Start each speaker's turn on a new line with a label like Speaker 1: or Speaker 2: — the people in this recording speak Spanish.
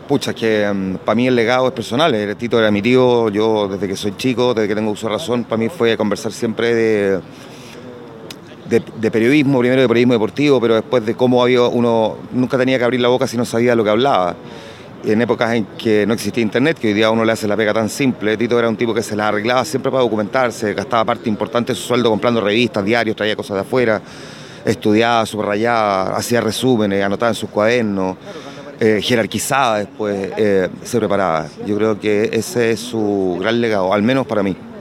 Speaker 1: Pucha, es que para mí el legado es personal. Tito era mi tío, yo desde que soy chico, desde que tengo uso de razón, para mí fue conversar siempre de periodismo, primero de periodismo deportivo, pero después de cómo había uno nunca tenía que abrir la boca si no sabía lo que hablaba. En épocas en que no existía internet, que hoy día a uno le hace la pega tan simple, Tito era un tipo que se la arreglaba siempre para documentarse, gastaba parte importante de su sueldo comprando revistas, diarios, traía cosas de afuera, estudiaba, subrayaba, hacía resúmenes, anotaba en sus cuadernos, jerarquizaba después, se preparaba. Yo creo que ese es su gran legado, al menos para mí.